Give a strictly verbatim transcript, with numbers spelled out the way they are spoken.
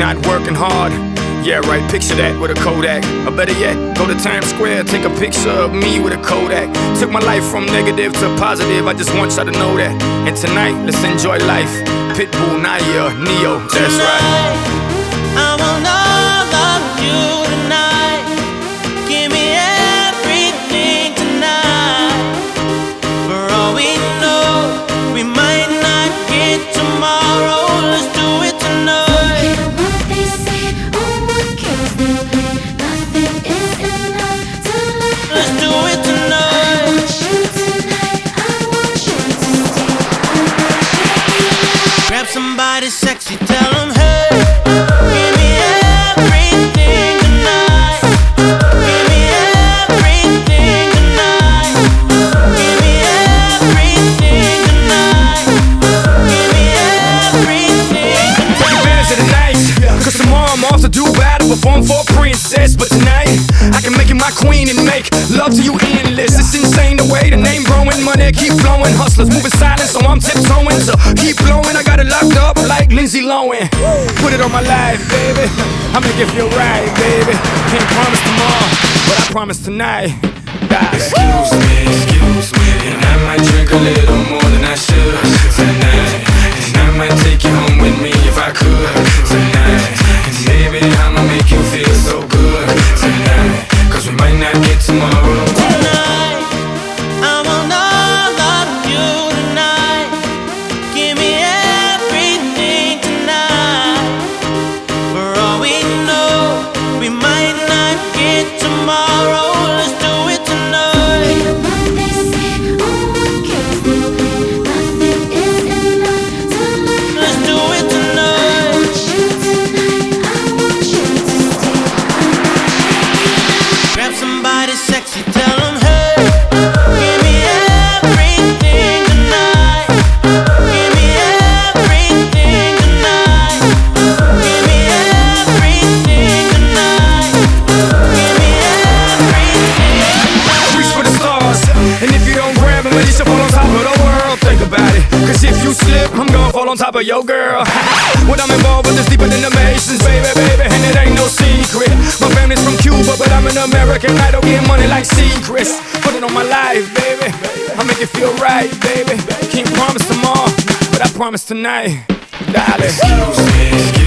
not working hard. Yeah, right, picture that with a Kodak. Or better yet, go to Times Square, take a picture of me with a Kodak. Took my life from negative to positive, I just want y'all to know that. And tonight, let's enjoy life. Pitbull, Naya, Neo, that's right. I want all of you tonight. Give me everything tonight. For all we know, we might not get tomorrow. Let's do it tonight. Somebody sexy, tell them, hey, give me everything tonight. Give me everything tonight. Give me everything tonight. Give me everything tonight. Take advantage of the night, cause tomorrow I'm off to Dubai to perform for a princess. But tonight, I can make you my queen and make love to you endless. It's insane the way the name growing, money keep flowing. Hustlers moving silent, so I'm tiptoeing. So keep blowing, I got it locked up like Lindsay Lohan. Put it on my life, baby. I'ma give you a ride, baby. Can't promise tomorrow, but I promise tonight. Die. Excuse me, excuse me, and I might drink a little more than I should tonight. And I might take you home with me if I could tonight. And maybe I'ma make you feel so good tonight, cause we might not get tomorrow. Tonight, I want all of you tonight. Give me everything tonight. For all we know, we might not get tomorrow. Let's do it tonight. Let's do it tonight. Grab somebody sexy, tell them, hey, give me everything tonight. Give me everything tonight. Give me everything tonight. Give me everything. Reach for the stars, and if you don't grab them, at least you fall on top of the world. Think about it, cause if you slip, I'm gonna fall on top of your girl. What I'm involved with is deeper than the Masons, baby, baby, and it ain't no secret. My family's from Cuba, but I'm an American idol, getting money like secrets. Put it on my life, baby, I make it feel right, baby. Can't promise tomorrow, but I promise tonight, darling. Excuse me, excuse me.